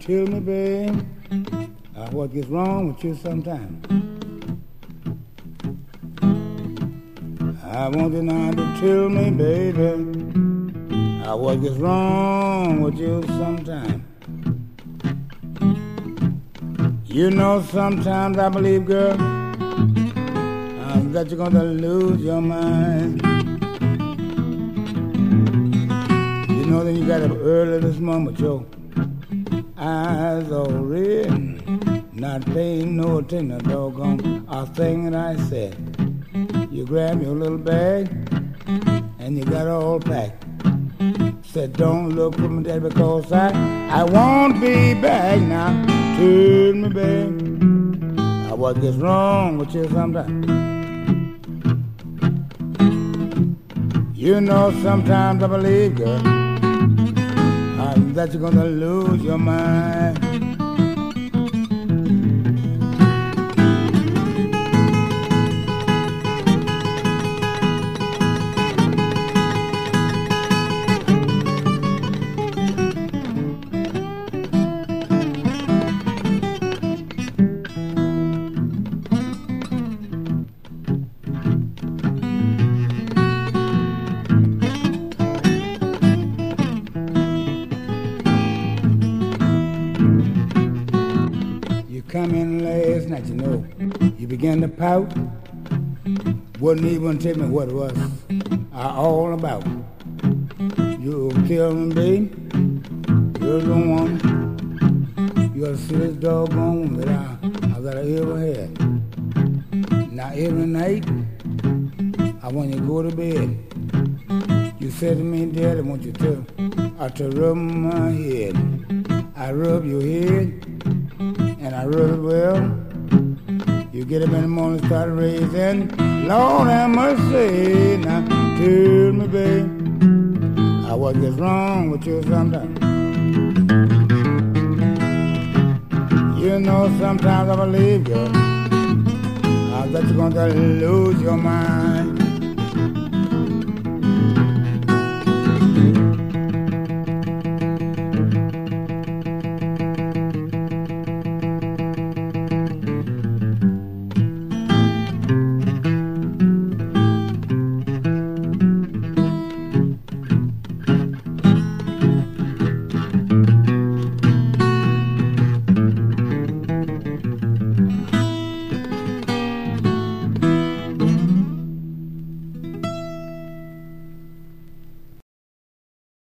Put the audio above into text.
tell me, babe, what gets wrong with you sometimes. I want you now to tell me, baby, what gets wrong with you sometimes. You know, sometimes I believe, girl, that you're gonna lose your mind. You know, then you got up early this morning with your eyes all red, not paying no attention to doggone a thing that I said. You grab your little bag and you got all packed. Said, don't look for me, Dad, because I won't be back now. Tell me, babe, what gets wrong with you sometimes. You know, sometimes I believe, girl, that you're gonna lose your mind. Come in last night, you know, you began to pout. Wouldn't even tell me what it was all about. You tell me, babe, you're the one. You're the silliest doggone woman that I ever had. Now every night, when you go to bed, you said to me, Daddy, I want you to rub my head. I rub your head. And I rub it well. You get up in the morning, start raising. Lord have mercy. Now tell me, babe, what gets wrong with you sometimes. You know, sometimes I believe, girl, that you're gonna lose your mind.